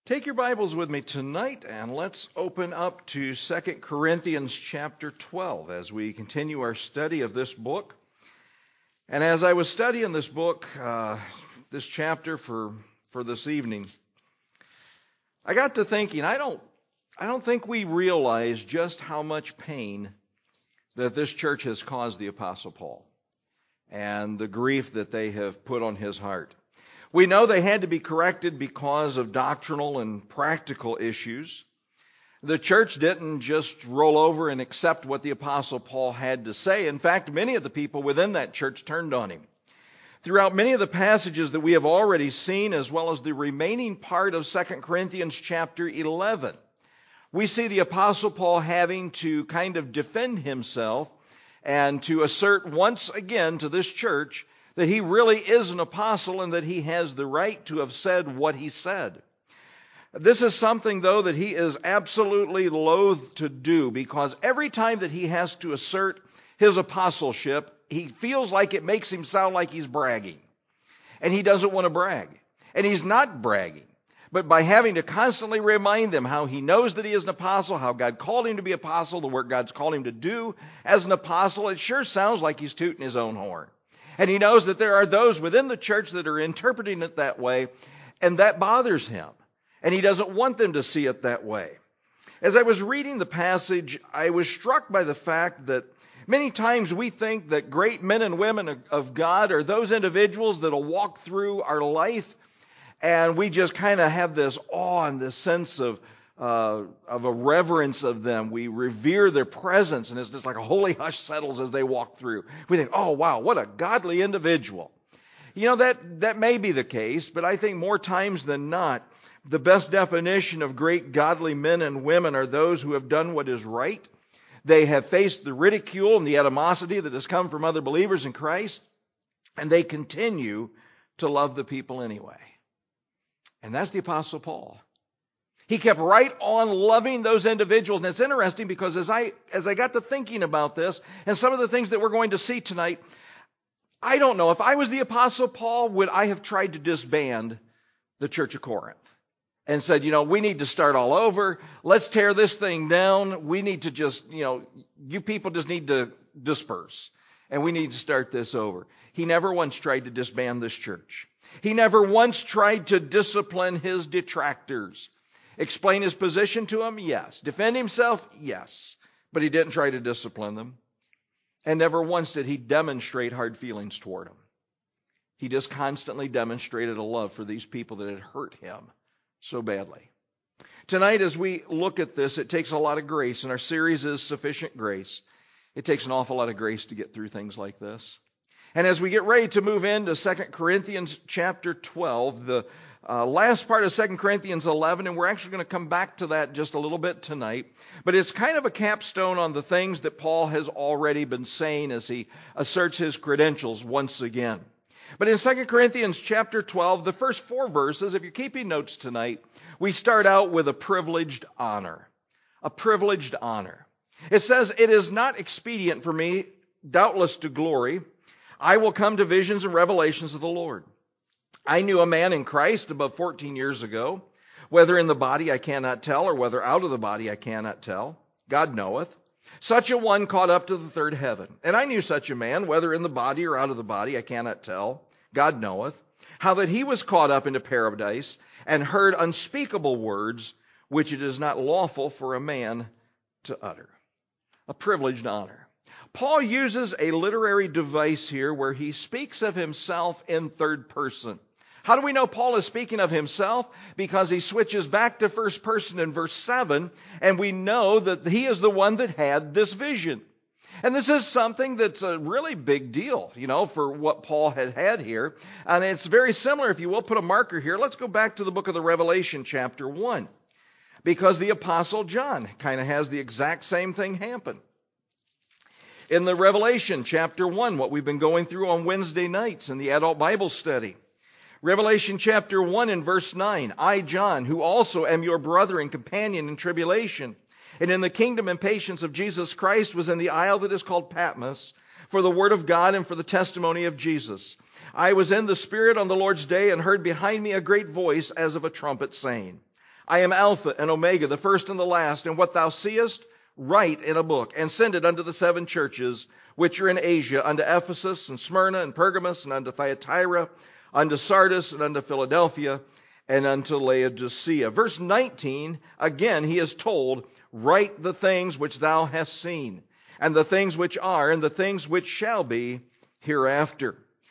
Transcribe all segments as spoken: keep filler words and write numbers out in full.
Take your Bibles with me tonight and let's open up to Second Corinthians chapter twelve as we continue our study of this book. And as I was studying this book, uh, this chapter for, for this evening, I got to thinking, I don't, I don't think we realize just how much pain that this church has caused the Apostle Paul and the grief that they have put on his heart. We know they had to be corrected because of doctrinal and practical issues. The church didn't just roll over and accept what the Apostle Paul had to say. In fact, many of the people within that church turned on him. Throughout many of the passages that we have already seen, as well as the remaining part of Second Corinthians chapter eleven, we see the Apostle Paul having to kind of defend himself and to assert once again to this church that he really is an apostle and that he has the right to have said what he said. This is something, though, that he is absolutely loath to do, because every time that he has to assert his apostleship, he feels like it makes him sound like he's bragging. And he doesn't want to brag. And he's not bragging. But by having to constantly remind them how he knows that he is an apostle, how God called him to be apostle, the work God's called him to do as an apostle, it sure sounds like he's tooting his own horn. And he knows that there are those within the church that are interpreting it that way, and that bothers him. And he doesn't want them to see it that way. As I was reading the passage, I was struck by the fact that many times we think that great men and women of God are those individuals that will walk through our life, and we just kind of have this awe and this sense of Uh, of a reverence of them. We revere their presence, and it's just like a holy hush settles as they walk through. We think, oh wow, what a godly individual. You know, that, that may be the case, but I think more times than not, the best definition of great godly men and women are those who have done what is right. They have faced the ridicule and the animosity that has come from other believers in Christ, and they continue to love the people anyway. And that's the Apostle Paul. He kept right on loving those individuals. And it's interesting because as I as I got to thinking about this and some of the things that we're going to see tonight, I don't know. If I was the Apostle Paul, would I have tried to disband the Church of Corinth and said, you know, we need to start all over. Let's tear this thing down. We need to just, you know, you people just need to disperse. And we need to start this over. He never once tried to disband this church. He never once tried to discipline his detractors. Explain his position to them? Yes. Defend himself? Yes. But he didn't try to discipline them. And never once did he demonstrate hard feelings toward them. He just constantly demonstrated a love for these people that had hurt him so badly. Tonight, as we look at this, it takes a lot of grace, and our series is Sufficient Grace. It takes an awful lot of grace to get through things like this. And as we get ready to move into Second Corinthians chapter twelve, the Uh, last part of Second Corinthians eleven, and we're actually going to come back to that just a little bit tonight. But it's kind of a capstone on the things that Paul has already been saying as he asserts his credentials once again. But in Second Corinthians chapter twelve, the first four verses, if you're keeping notes tonight, we start out with a privileged honor. A privileged honor. It says, "It is not expedient for me, doubtless to glory. I will come to visions and revelations of the Lord. I knew a man in Christ above fourteen years ago, whether in the body I cannot tell, or whether out of the body I cannot tell. God knoweth. Such a one caught up to the third heaven. And I knew such a man, whether in the body or out of the body I cannot tell. God knoweth. How that he was caught up into paradise, and heard unspeakable words, which it is not lawful for a man to utter." A privileged honor. Paul uses a literary device here where he speaks of himself in third person. How do we know Paul is speaking of himself? Because he switches back to first person in verse seven, and we know that he is the one that had this vision. And this is something that's a really big deal, you know, for what Paul had had here. And it's very similar, if you will, put a marker here. Let's go back to the book of the Revelation, chapter one. Because the Apostle John kind of has the exact same thing happen. In the Revelation, chapter one, what we've been going through on Wednesday nights in the adult Bible study. Revelation chapter one and verse nine, "I, John, who also am your brother and companion in tribulation, and in the kingdom and patience of Jesus Christ, was in the isle that is called Patmos, for the word of God and for the testimony of Jesus. I was in the Spirit on the Lord's day, and heard behind me a great voice as of a trumpet saying, I am Alpha and Omega, the first and the last, and what thou seest, write in a book, and send it unto the seven churches which are in Asia, unto Ephesus, and Smyrna, and Pergamos, and unto Thyatira, unto Sardis, and unto Philadelphia, and unto Laodicea. Verse nineteen, again he is told, write the things which thou hast seen, and the things which are, and the things which shall be hereafter.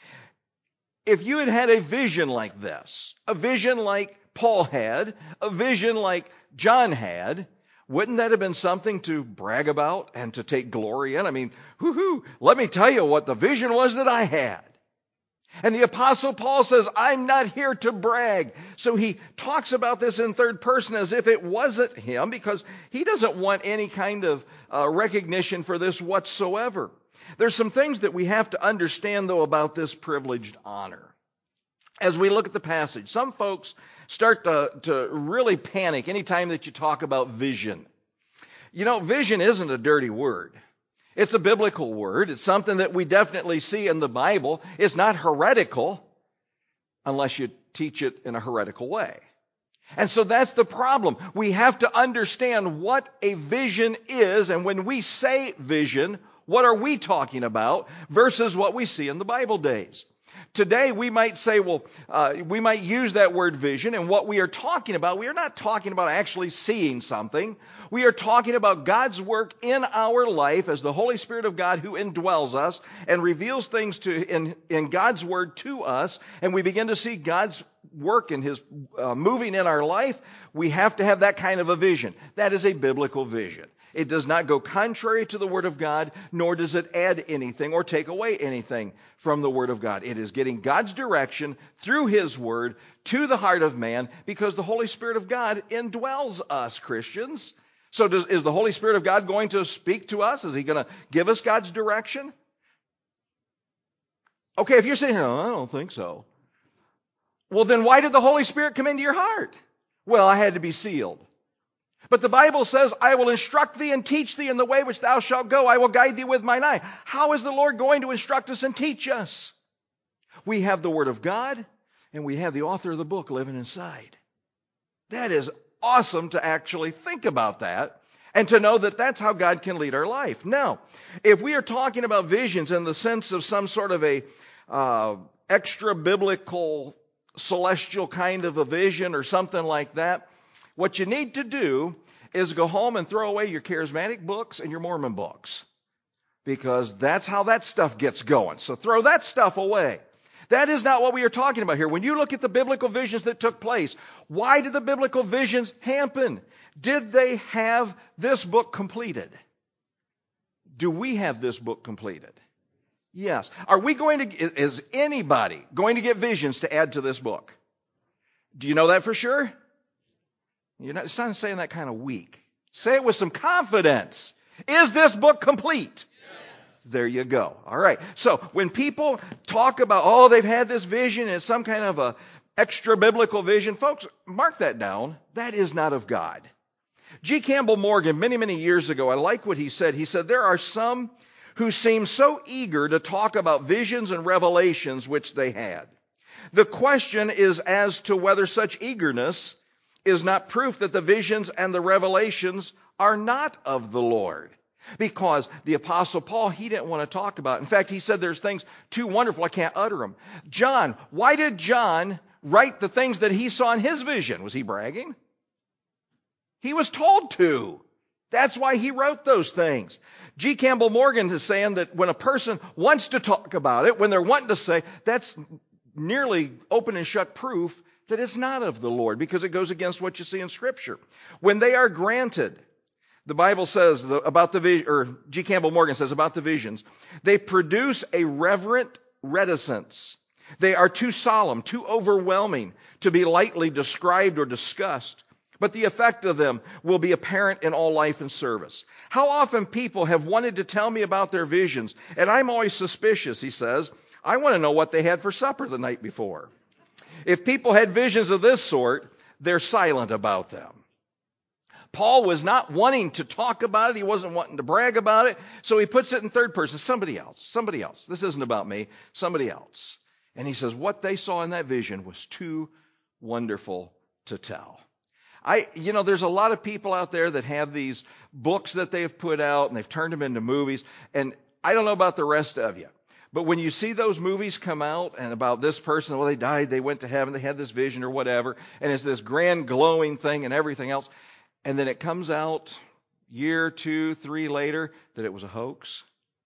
If you had had a vision like this, a vision like Paul had, a vision like John had, wouldn't that have been something to brag about and to take glory in? I mean, whoo-hoo, let me tell you what the vision was that I had. And the Apostle Paul says, I'm not here to brag. So he talks about this in third person as if it wasn't him, because he doesn't want any kind of uh, recognition for this whatsoever. There's some things that we have to understand, though, about this privileged honor. As we look at the passage, some folks start to, to really panic anytime that you talk about vision. You know, vision isn't a dirty word. It's a biblical word. It's something that we definitely see in the Bible. It's not heretical unless you teach it in a heretical way. And so that's the problem. We have to understand what a vision is, and when we say vision, what are we talking about versus what we see in the Bible days. Today we might say, well, uh, we might use that word vision, and what we are talking about, we are not talking about actually seeing something. We are talking about God's work in our life as the Holy Spirit of God who indwells us and reveals things to in, in God's Word to us, and we begin to see God's work and His uh, moving in our life. We have to have that kind of a vision. That is a biblical vision. It does not go contrary to the Word of God, nor does it add anything or take away anything from the Word of God. It is getting God's direction through His Word to the heart of man, because the Holy Spirit of God indwells us, Christians. So does, is the Holy Spirit of God going to speak to us? Is He going to give us God's direction? Okay, if you're saying, no, I don't think so. Well, then why did the Holy Spirit come into your heart? Well, I had to be sealed. But the Bible says, I will instruct thee and teach thee in the way which thou shalt go. I will guide thee with mine eye. How is the Lord going to instruct us and teach us? We have the Word of God, and we have the author of the book living inside. That is awesome to actually think about that and to know that that's how God can lead our life. Now, if we are talking about visions in the sense of some sort of a uh, extra-biblical, celestial kind of a vision or something like that, what you need to do is go home and throw away your charismatic books and your Mormon books, because that's how that stuff gets going. So throw that stuff away. That is not what we are talking about here. When you look at the biblical visions that took place, why did the biblical visions happen? Did they have this book completed? Do we have this book completed? Yes. Are we going to, is anybody going to get visions to add to this book? Do you know that for sure? You're not, it's not saying that kind of weak. Say it with some confidence. Is this book complete? Yes. There you go. All right. So when people talk about, oh, they've had this vision, it's some kind of a extra biblical vision, folks, mark that down. That is not of God. G. Campbell Morgan, many, many years ago, I like what he said. He said, there are some who seem so eager to talk about visions and revelations which they had. The question is as to whether such eagerness is not proof that the visions and the revelations are not of the Lord. Because the Apostle Paul, he didn't want to talk about it. In fact, he said there's things too wonderful, I can't utter them. John, why did John write the things that he saw in his vision? Was he bragging? He was told to. That's why he wrote those things. G. Campbell Morgan is saying that when a person wants to talk about it, when they're wanting to say, that's nearly open and shut proof that it's not of the Lord, because it goes against what you see in Scripture. When they are granted, the Bible says about the vision, or G. Campbell Morgan says about the visions, they produce a reverent reticence. They are too solemn, too overwhelming to be lightly described or discussed. But the effect of them will be apparent in all life and service. How often people have wanted to tell me about their visions, and I'm always suspicious, he says. I want to know what they had for supper the night before. If people had visions of this sort, they're silent about them. Paul was not wanting to talk about it. He wasn't wanting to brag about it. So he puts it in third person. Somebody else. Somebody else. This isn't about me. Somebody else. And he says what they saw in that vision was too wonderful to tell. I, you know, there's a lot of people out there that have these books that they've put out and they've turned them into movies. And I don't know about the rest of you, but when you see those movies come out and about this person, well, they died, they went to heaven, they had this vision or whatever, and it's this grand glowing thing and everything else, and then it comes out year, two, three later that it was a hoax.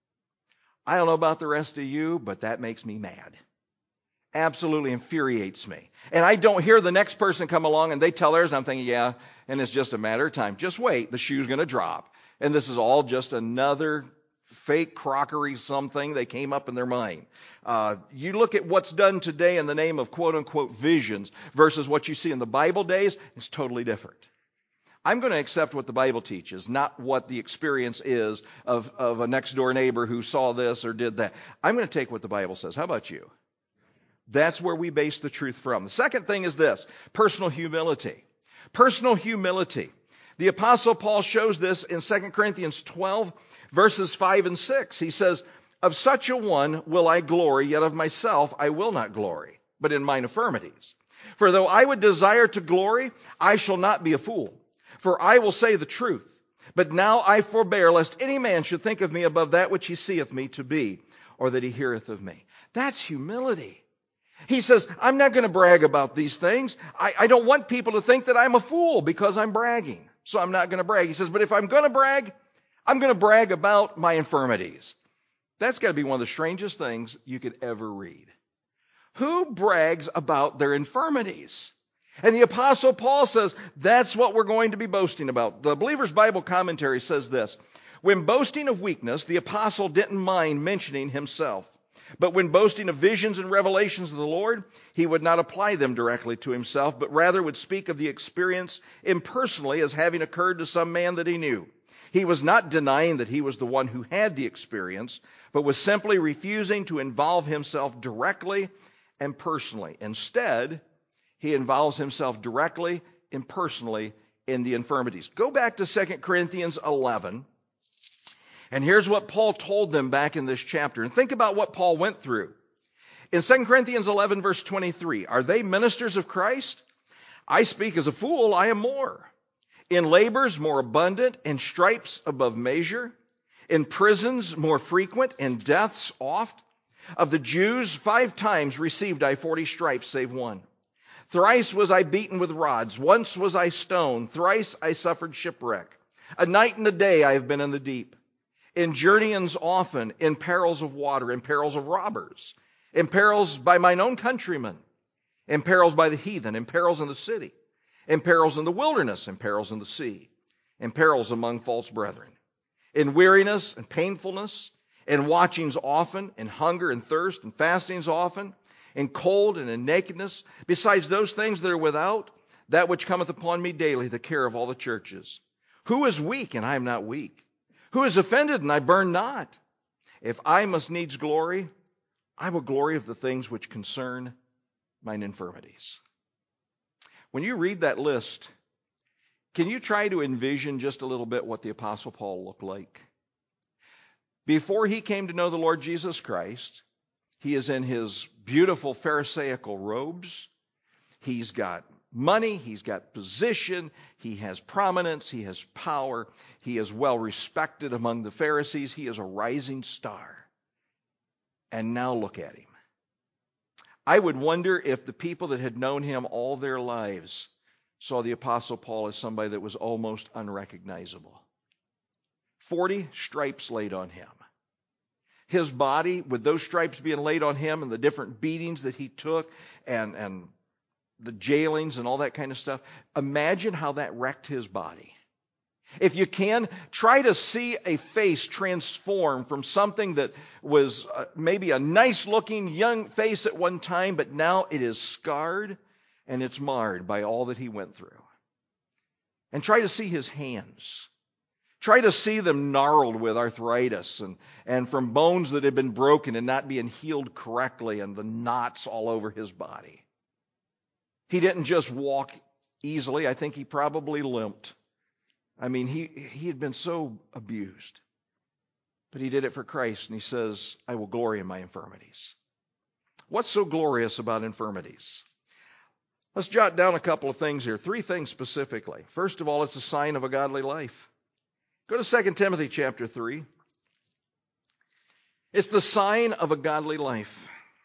I don't know about the rest of you, but that makes me mad. Absolutely infuriates me. And I don't hear the next person come along and they tell theirs, and I'm thinking, yeah, and it's just a matter of time. Just wait, the shoe's going to drop. And this is all just another fake crockery something they came up in their mind. Uh, you look at what's done today in the name of quote-unquote visions versus what you see in the Bible days, it's totally different. I'm going to accept what the Bible teaches, not what the experience is of, of a next-door neighbor who saw this or did that. I'm going to take what the Bible says. How about you? That's where we base the truth from. The second thing is this, personal humility. Personal humility. The Apostle Paul shows this in Second Corinthians twelve, verses five and six. He says, of such a one will I glory, yet of myself I will not glory, but in mine infirmities. For though I would desire to glory, I shall not be a fool. For I will say the truth. But now I forbear, lest any man should think of me above that which he seeth me to be, or that he heareth of me. That's humility. He says, I'm not going to brag about these things. I, I don't want people to think that I'm a fool because I'm bragging. So I'm not going to brag. He says, but if I'm going to brag, I'm going to brag about my infirmities. That's got to be one of the strangest things you could ever read. Who brags about their infirmities? And the Apostle Paul says, that's what we're going to be boasting about. The Believer's Bible Commentary says this, when boasting of weakness, the Apostle didn't mind mentioning himself. But when boasting of visions and revelations of the Lord, he would not apply them directly to himself, but rather would speak of the experience impersonally as having occurred to some man that he knew. He was not denying that he was the one who had the experience, but was simply refusing to involve himself directly and personally. Instead, he involves himself directly and personally in the infirmities. Go back to Second Corinthians eleven. And here's what Paul told them back in this chapter. And think about what Paul went through. In Second Corinthians eleven, verse twenty-three, are they ministers of Christ? I speak as a fool, I am more. In labors more abundant, in stripes above measure, in prisons more frequent, in deaths oft. Of the Jews, five times received I forty stripes, save one. Thrice was I beaten with rods, once was I stoned, thrice I suffered shipwreck. A night and a day I have been in the deep. In journeyings often, in perils of water, in perils of robbers, in perils by mine own countrymen, in perils by the heathen, in perils in the city, in perils in the wilderness, in perils in the sea, in perils among false brethren, in weariness and painfulness, in watchings often, in hunger and thirst, and fastings often, in cold and in nakedness, besides those things that are without, that which cometh upon me daily, the care of all the churches. Who is weak, and I am not weak? Who is offended, and I burn not? If I must needs glory, I will glory of the things which concern mine infirmities. When you read that list, can you try to envision just a little bit what the Apostle Paul looked like? Before he came to know the Lord Jesus Christ, he is in his beautiful Pharisaical robes. He's got money, he's got position, he has prominence, he has power, he is well respected among the Pharisees, he is a rising star. And now look at him. I would wonder if the people that had known him all their lives saw the Apostle Paul as somebody that was almost unrecognizable. Forty stripes laid on him. His body, with those stripes being laid on him and the different beatings that he took and, and the jailings and all that kind of stuff, imagine how that wrecked his body. If you can, try to see a face transform from something that was uh, maybe a nice-looking young face at one time, but now it is scarred and it's marred by all that he went through. And try to see his hands. Try to see them gnarled with arthritis and, and from bones that had been broken and not being healed correctly and the knots all over his body. He didn't just walk easily. I think he probably limped. I mean, he, he had been so abused. But he did it for Christ, and he says, I will glory in my infirmities. What's so glorious about infirmities? Let's jot down a couple of things here, three things specifically. First of all, it's a sign of a godly life. Go to Second Timothy chapter three. It's the sign of a godly life.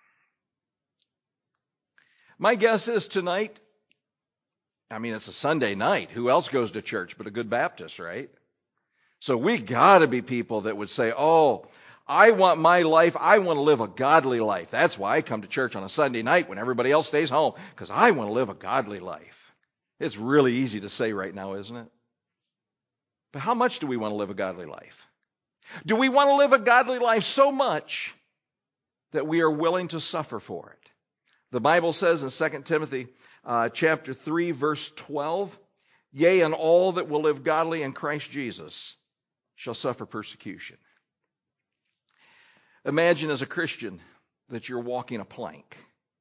My guess is tonight, I mean, it's a Sunday night. Who else goes to church but a good Baptist, right? So we got to be people that would say, oh, I want my life, I want to live a godly life. That's why I come to church on a Sunday night when everybody else stays home, because I want to live a godly life. It's really easy to say right now, isn't it? But how much do we want to live a godly life? Do we want to live a godly life so much that we are willing to suffer for it? The Bible says in Second Timothy uh, chapter three, verse twelve, yea, and all that will live godly in Christ Jesus shall suffer persecution. Imagine as a Christian that you're walking a plank.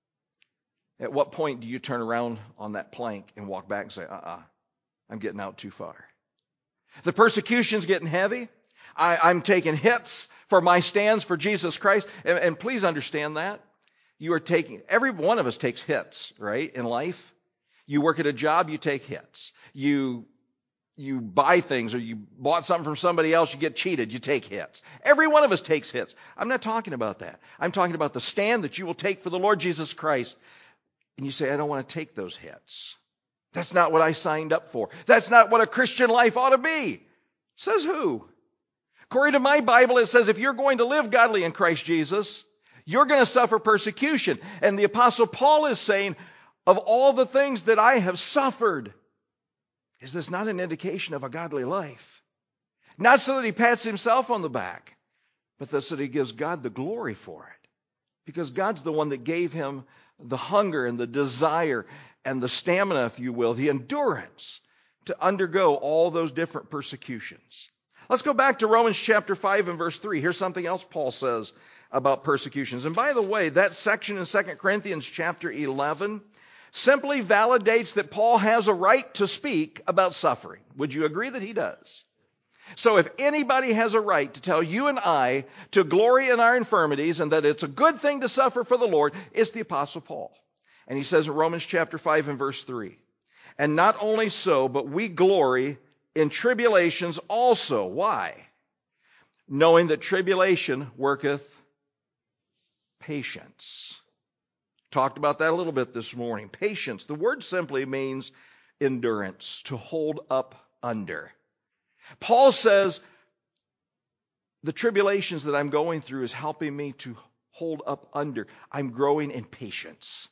At what point do you turn around on that plank and walk back and say, uh-uh, I'm getting out too far? The persecution's getting heavy. I, I'm taking hits for my stands for Jesus Christ. And, and please understand that. You are taking, every one of us takes hits, right, in life. You work at a job, you take hits. You You buy things or you bought something from somebody else, you get cheated, you take hits. Every one of us takes hits. I'm not talking about that. I'm talking about the stand that you will take for the Lord Jesus Christ. And you say, I don't want to take those hits. That's not what I signed up for. That's not what a Christian life ought to be. Says who? According to my Bible, it says if you're going to live godly in Christ Jesus, you're going to suffer persecution. And the Apostle Paul is saying, of all the things that I have suffered, is this not an indication of a godly life? Not so that he pats himself on the back, but so that he gives God the glory for it. Because God's the one that gave him the hunger and the desire and the stamina, if you will, the endurance to undergo all those different persecutions. Let's go back to Romans chapter five and verse three. Here's something else Paul says about persecutions. And by the way, that section in Second Corinthians chapter eleven simply validates that Paul has a right to speak about suffering. Would you agree that he does? So if anybody has a right to tell you and I to glory in our infirmities and that it's a good thing to suffer for the Lord, it's the Apostle Paul. And he says in Romans chapter five and verse three, and not only so, but we glory in tribulations also. Why? Knowing that tribulation worketh patience. Talked about that a little bit this morning. Patience. The word simply means endurance, to hold up under. Paul says the tribulations that I'm going through is helping me to hold up under. I'm growing in patience.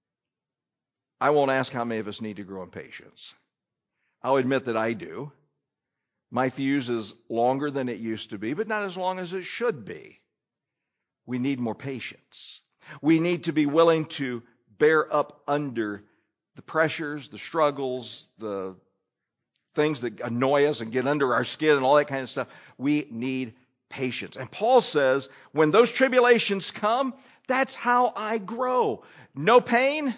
I won't ask how many of us need to grow in patience. I'll admit that I do. My fuse is longer than it used to be, but not as long as it should be. We need more patience. We need to be willing to bear up under the pressures, the struggles, the things that annoy us and get under our skin and all that kind of stuff. We need patience. And Paul says, when those tribulations come, that's how I grow. No pain,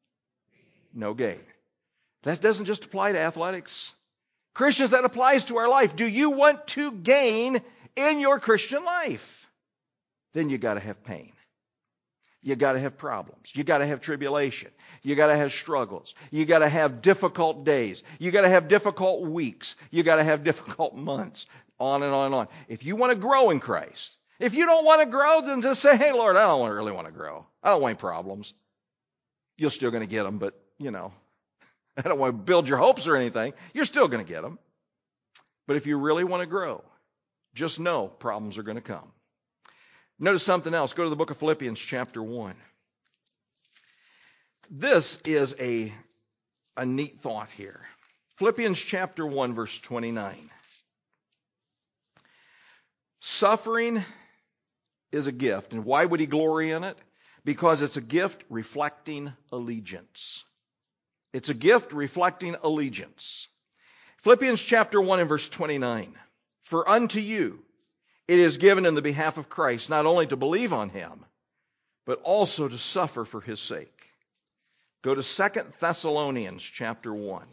no gain. That doesn't just apply to athletics. Christians, that applies to our life. Do you want to gain in your Christian life? Then you got to have pain. You got to have problems. You got to have tribulation. You got to have struggles. You got to have difficult days. You got to have difficult weeks. You got to have difficult months. On and on and on. If you want to grow in Christ, if you don't want to grow, then just say, hey, Lord, I don't really want to grow. I don't want any problems. You're still going to get them, but, you know, I don't want to build your hopes or anything. You're still going to get them. But if you really want to grow, just know problems are going to come. Notice something else. Go to the book of Philippians chapter one. This is a, a neat thought here. Philippians chapter one, verse twenty-nine. Suffering is a gift. And why would he glory in it? Because it's a gift reflecting allegiance. It's a gift reflecting allegiance. Philippians chapter one and verse twenty-nine. For unto you it is given in the behalf of Christ, not only to believe on him, but also to suffer for his sake. Go to Second Thessalonians chapter one.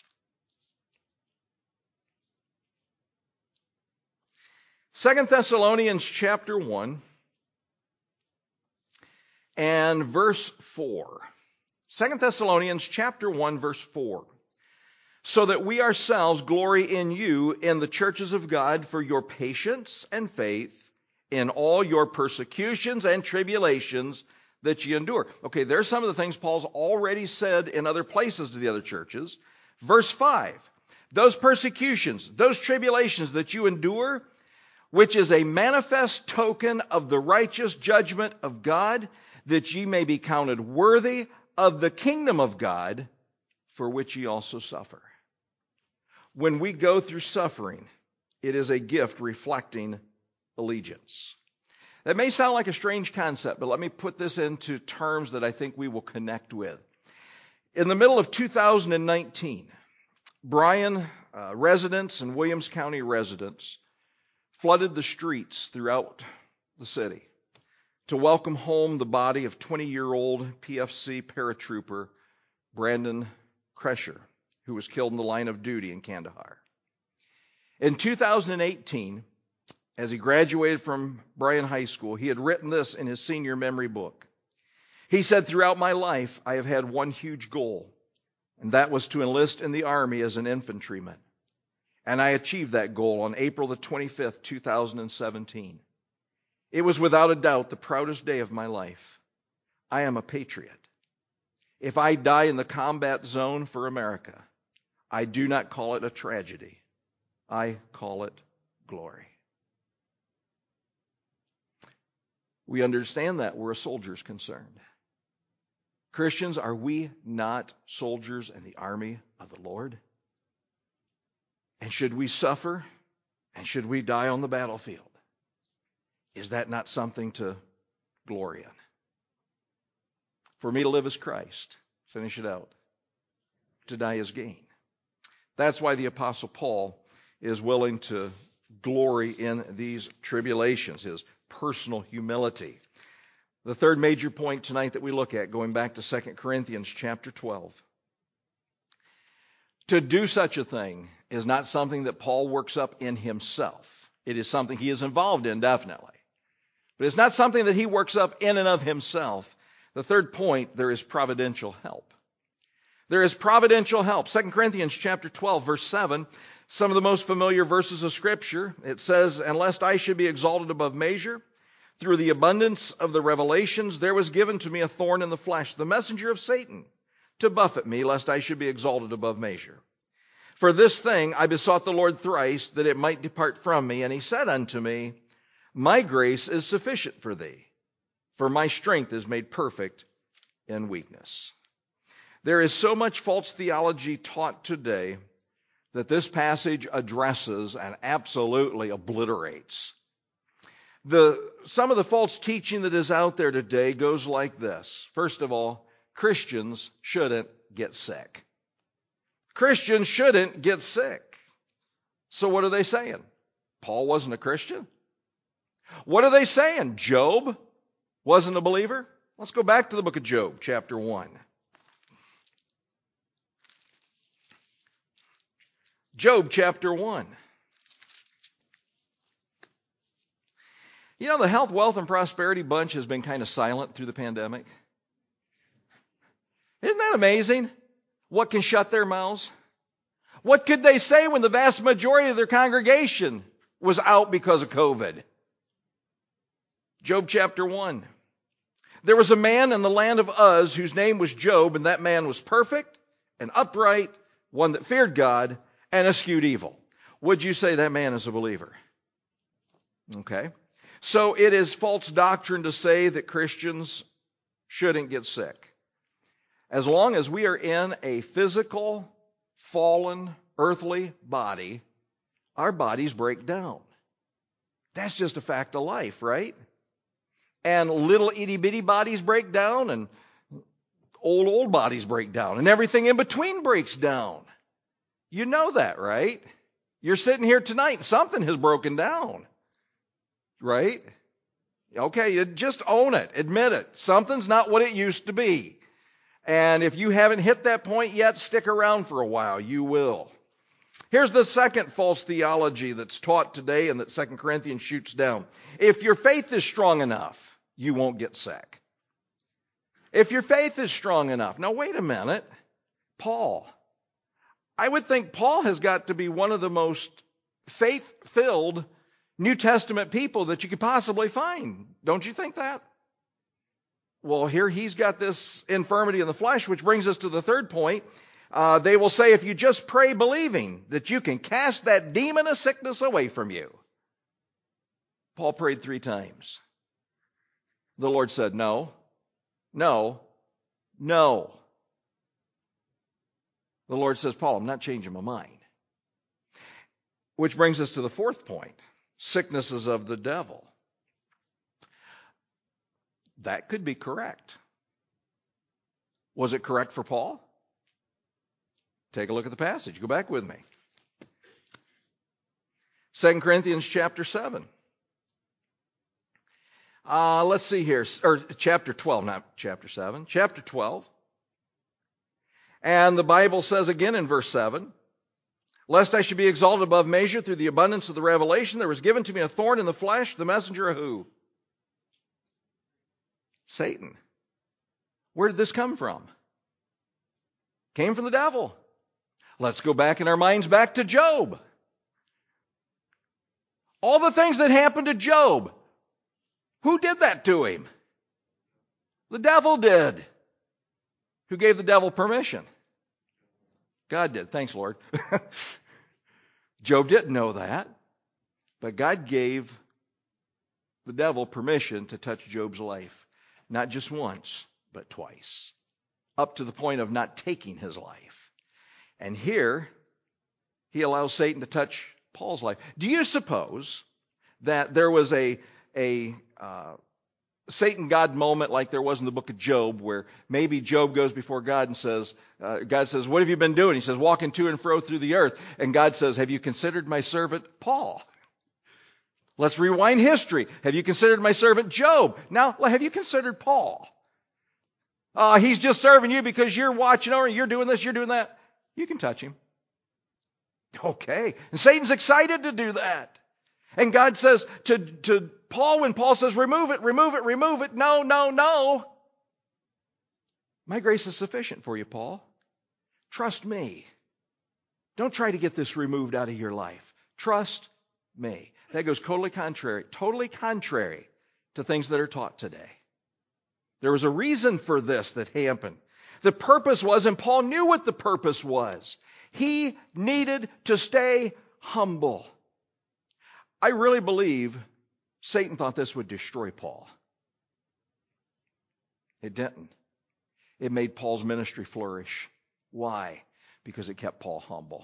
Second Thessalonians chapter one and verse four. Second Thessalonians chapter one, verse four. So that we ourselves glory in you in the churches of God for your patience and faith in all your persecutions and tribulations that ye endure. Okay, there's some of the things Paul's already said in other places to the other churches. Verse five, those persecutions, those tribulations that you endure, which is a manifest token of the righteous judgment of God, that ye may be counted worthy of the kingdom of God, for which ye also suffer. When we go through suffering, it is a gift reflecting allegiance. That may sound like a strange concept, but let me put this into terms that I think we will connect with. In the middle of two thousand nineteen, Bryan uh, residents and Williams County residents flooded the streets throughout the city to welcome home the body of twenty-year-old P F C paratrooper Brandon Kresher, who was killed in the line of duty in Kandahar. In two thousand eighteen, as he graduated from Bryan High School, he had written this in his senior memory book. He said, "Throughout my life, I have had one huge goal, and that was to enlist in the Army as an infantryman. And I achieved that goal on April the twenty-fifth, two thousand seventeen. It was without a doubt the proudest day of my life. I am a patriot. If I die in the combat zone for America, I do not call it a tragedy. I call it glory." We understand that where a soldier is concerned. Christians, are we not soldiers in the army of the Lord? And should we suffer? And should we die on the battlefield? Is that not something to glory in? For me to live is Christ. Finish it out. To die is gain. That's why the Apostle Paul is willing to glory in these tribulations, his personal humility. The third major point tonight that we look at, going back to Second Corinthians chapter twelve. To do such a thing is not something that Paul works up in himself. It is something he is involved in, definitely. But it's not something that he works up in and of himself. The third point, there is providential help. There is providential help. Second Corinthians chapter twelve, verse seven, some of the most familiar verses of Scripture. It says, "And lest I should be exalted above measure, through the abundance of the revelations, there was given to me a thorn in the flesh, the messenger of Satan, to buffet me, lest I should be exalted above measure. For this thing I besought the Lord thrice, that it might depart from me. And he said unto me, My grace is sufficient for thee, for my strength is made perfect in weakness." There is so much false theology taught today that this passage addresses and absolutely obliterates. The, some of the false teaching that is out there today goes like this. First of all, Christians shouldn't get sick. Christians shouldn't get sick. So what are they saying? Paul wasn't a Christian? What are they saying? Job wasn't a believer? Let's go back to the book of Job, chapter one. Job chapter one. You know, the health, wealth, and prosperity bunch has been kind of silent through the pandemic. Isn't that amazing? What can shut their mouths? What could they say when the vast majority of their congregation was out because of COVID? Job chapter one. There was a man in the land of Uz whose name was Job, and that man was perfect and upright, one that feared God and eschewed evil. Would you say that man is a believer? Okay. So it is false doctrine to say that Christians shouldn't get sick. As long as we are in a physical, fallen, earthly body, our bodies break down. That's just a fact of life, right? And little itty-bitty bodies break down, and old, old bodies break down, and everything in between breaks down. You know that, right? You're sitting here tonight, and something has broken down, right? Okay, you just own it. Admit it. Something's not what it used to be. And if you haven't hit that point yet, stick around for a while. You will. Here's the second false theology that's taught today and that Second Corinthians shoots down. If your faith is strong enough, you won't get sick. if your faith is strong enough. Now, wait a minute. Paul. I would think Paul has got to be one of the most faith-filled New Testament people that you could possibly find. Don't you think that? Well, here he's got this infirmity in the flesh, which brings us to the third point. Uh, they will say, if you just pray believing, that you can cast that demon of sickness away from you. Paul prayed three times. The Lord said, no, no, no. The Lord says, Paul, I'm not changing my mind. Which brings us to the fourth point, sicknesses of the devil. That could be correct. Was it correct for Paul? Take a look at the passage. Go back with me. Second Corinthians chapter seven. Uh, let's see here. Or chapter twelve, not chapter seven. Chapter twelve. And the Bible says again in verse seven, lest I should be exalted above measure through the abundance of the revelation, there was given to me a thorn in the flesh, the messenger of who? Satan. Where did this come from? Came from the devil. Let's go back in our minds back to Job. All the things that happened to Job, who did that to him? The devil did. Who gave the devil permission? God did. Thanks, Lord. Job didn't know that, but God gave the devil permission to touch Job's life. Not just once, but twice. Up to the point of not taking his life. And here, he allows Satan to touch Paul's life. Do you suppose that there was a, a uh, Satan-God moment like there was in the book of Job, where maybe Job goes before God and says, uh, God says, what have you been doing? He says, walking to and fro through the earth. And God says, have you considered my servant Paul? Let's rewind history. Have you considered my servant Job? Now, have you considered Paul? Uh, he's just serving you because you're watching over, you're doing this, you're doing that. You can touch him. Okay. And Satan's excited to do that. And God says to, to Paul, when Paul says, remove it, remove it, remove it. No, no, no. My grace is sufficient for you, Paul. Trust me. Don't try to get this removed out of your life. Trust me. That goes totally contrary, totally contrary to things that are taught today. There was a reason for this that happened. The purpose was, and Paul knew what the purpose was. He needed to stay humble. I really believe Satan thought this would destroy Paul. It didn't. It made Paul's ministry flourish. Why? Because it kept Paul humble.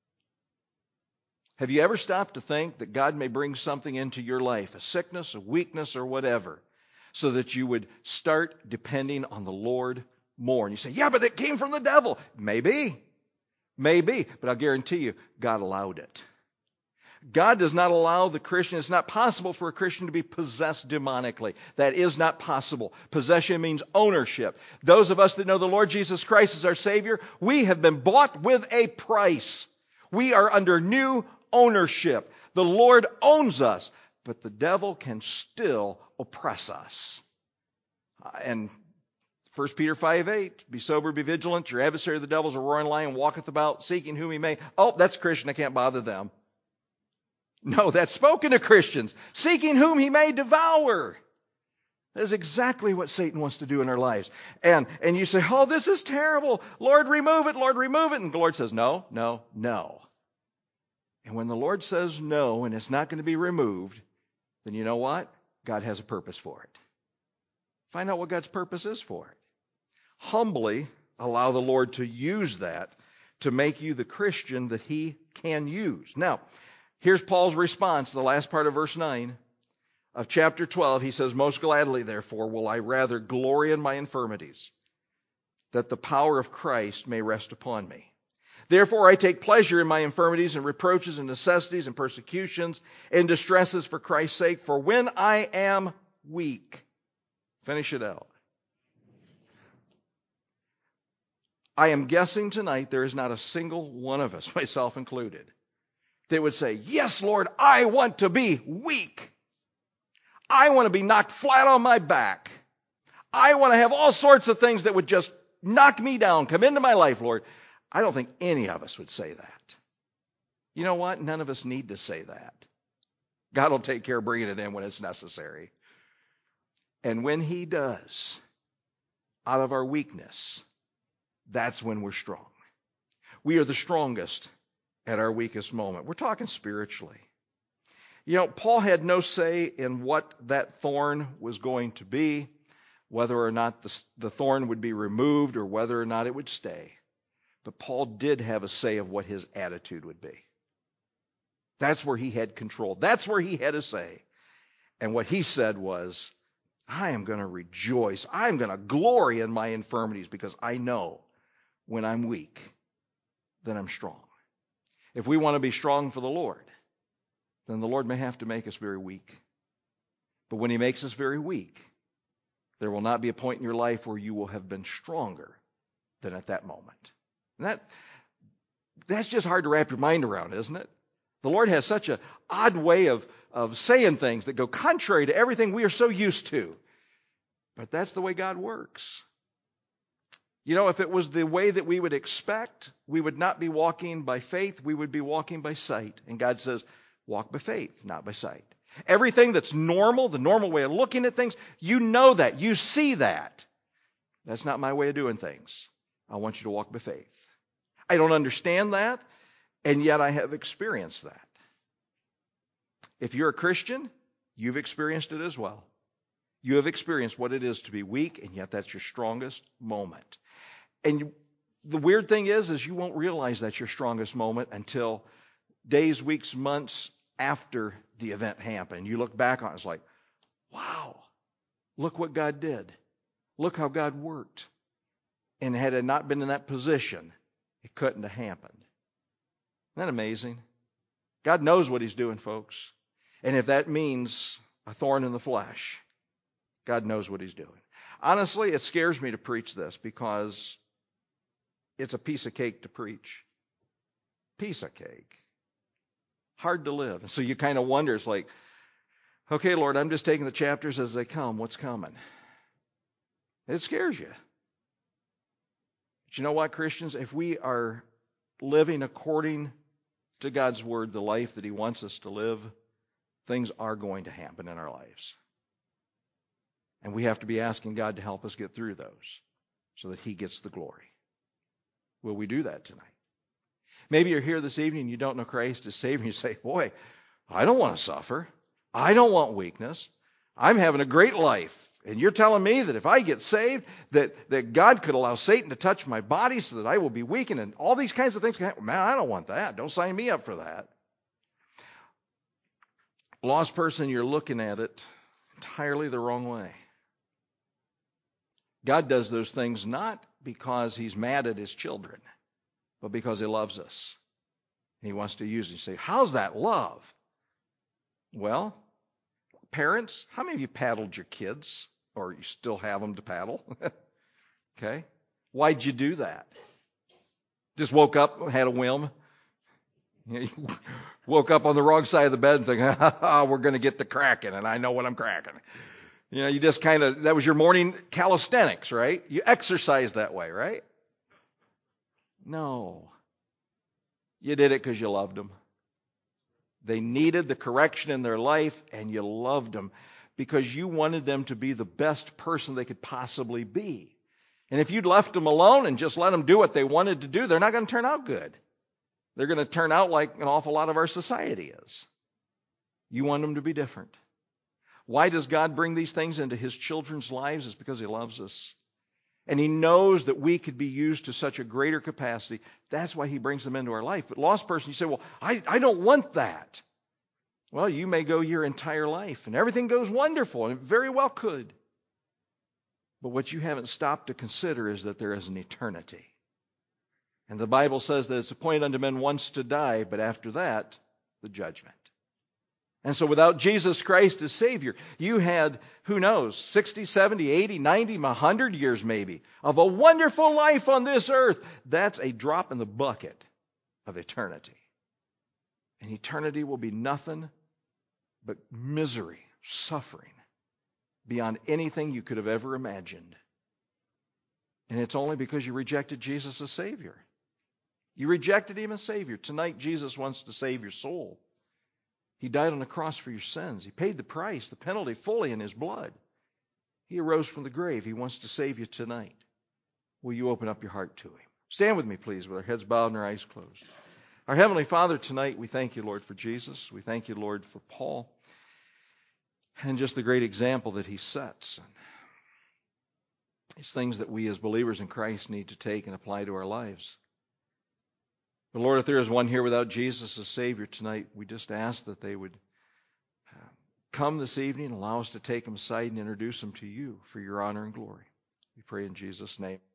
Have you ever stopped to think that God may bring something into your life, a sickness, a weakness, or whatever, so that you would start depending on the Lord more? And you say, yeah, but it came from the devil. Maybe. Maybe. But I'll guarantee you, God allowed it. God does not allow the Christian, it's not possible for a Christian to be possessed demonically. That is not possible. Possession means ownership. Those of us that know the Lord Jesus Christ as our Savior, we have been bought with a price. We are under new ownership. The Lord owns us, but the devil can still oppress us. And First Peter five eight, be sober, be vigilant. Your adversary, the devil, is a roaring lion, walketh about, seeking whom he may. Oh, that's a Christian. I can't bother them. No, that's spoken to Christians. Seeking whom he may devour. That is exactly what Satan wants to do in our lives. And, and you say, oh, this is terrible. Lord, remove it. Lord, remove it. And the Lord says, no, no, no. And when the Lord says no, and it's not going to be removed, then you know what? God has a purpose for it. Find out what God's purpose is for it. Humbly allow the Lord to use that to make you the Christian that he can use. Now, here's Paul's response, the last part of verse nine of chapter twelve. He says, most gladly, therefore, will I rather glory in my infirmities, that the power of Christ may rest upon me. Therefore, I take pleasure in my infirmities and reproaches and necessities and persecutions and distresses for Christ's sake. For when I am weak, finish it out. I am guessing tonight there is not a single one of us, myself included, that would say, yes, Lord, I want to be weak. I want to be knocked flat on my back. I want to have all sorts of things that would just knock me down, come into my life, Lord. I don't think any of us would say that. You know what? None of us need to say that. God will take care of bringing it in when it's necessary. And when he does, out of our weakness, that's when we're strong. We are the strongest at our weakest moment. We're talking spiritually. You know, Paul had no say in what that thorn was going to be, whether or not the, the thorn would be removed or whether or not it would stay. But Paul did have a say of what his attitude would be. That's where he had control. That's where he had a say. And what he said was, I am going to rejoice. I am going to glory in my infirmities because I know when I'm weak, then I'm strong. If we want to be strong for the Lord, then the Lord may have to make us very weak. But when he makes us very weak, there will not be a point in your life where you will have been stronger than at that moment. And that, that's just hard to wrap your mind around, isn't it? The Lord has such an odd way of, of saying things that go contrary to everything we are so used to. But that's the way God works. You know, if it was the way that we would expect, we would not be walking by faith, we would be walking by sight. And God says, walk by faith, not by sight. Everything that's normal, the normal way of looking at things, you know that, you see that. That's not my way of doing things. I want you to walk by faith. I don't understand that, and yet I have experienced that. If you're a Christian, you've experienced it as well. You have experienced what it is to be weak, and yet that's your strongest moment. And you, the weird thing is, is you won't realize that's your strongest moment until days, weeks, months after the event happened. You look back on it, it's like, wow, look what God did. Look how God worked. And had it not been in that position, it couldn't have happened. Isn't that amazing? God knows what he's doing, folks. And if that means a thorn in the flesh, God knows what he's doing. Honestly, it scares me to preach this because it's a piece of cake to preach. Piece of cake. Hard to live. And so you kind of wonder, it's like, okay, Lord, I'm just taking the chapters as they come. What's coming? It scares you. But you know what, Christians? If we are living according to God's word, the life that he wants us to live, things are going to happen in our lives. And we have to be asking God to help us get through those so that he gets the glory. Will we do that tonight? Maybe you're here this evening and you don't know Christ as Savior. You say, boy, I don't want to suffer. I don't want weakness. I'm having a great life. And you're telling me that if I get saved, that, that God could allow Satan to touch my body so that I will be weakened and all these kinds of things can happen. Man, I don't want that. Don't sign me up for that. Lost person, you're looking at it entirely the wrong way. God does those things not because he's mad at his children, but because he loves us. And he wants to use it. You say, how's that love? Well, parents, how many of you paddled your kids? Or you still have them to paddle? Okay. Why'd you do that? Just woke up, had a whim? You woke up on the wrong side of the bed and think, ah, we're going to get to cracking, and I know what I'm cracking. You know, you just kind of, that was your morning calisthenics, right? You exercise that way, right? No. You did it because you loved them. They needed the correction in their life, and you loved them because you wanted them to be the best person they could possibly be. And if you'd left them alone and just let them do what they wanted to do, they're not going to turn out good. They're going to turn out like an awful lot of our society is. You want them to be different. Why does God bring these things into his children's lives? It's because he loves us. And he knows that we could be used to such a greater capacity. That's why he brings them into our life. But lost person, you say, well, I, I don't want that. Well, you may go your entire life and everything goes wonderful, and it very well could. But what you haven't stopped to consider is that there is an eternity. And the Bible says that it's appointed unto men once to die, but after that, the judgment. And so without Jesus Christ as Savior, you had, who knows, sixty, seventy, eighty, ninety, one hundred years maybe of a wonderful life on this earth. That's a drop in the bucket of eternity. And eternity will be nothing but misery, suffering. beyond anything you could have ever imagined. And it's only because you rejected Jesus as Savior. You rejected Him as Savior. Tonight, Jesus wants to save your soul. He died on the cross for your sins. He paid the price, the penalty fully in His blood. He arose from the grave. He wants to save you tonight. Will you open up your heart to Him? Stand with me, please, with our heads bowed and our eyes closed. Our Heavenly Father, tonight we thank you, Lord, for Jesus. We thank you, Lord, for Paul and just the great example that he sets. These things that we as believers in Christ need to take and apply to our lives. But Lord, if there is one here without Jesus as Savior tonight, we just ask that they would come this evening and allow us to take them aside and introduce them to you for your honor and glory. We pray in Jesus' name.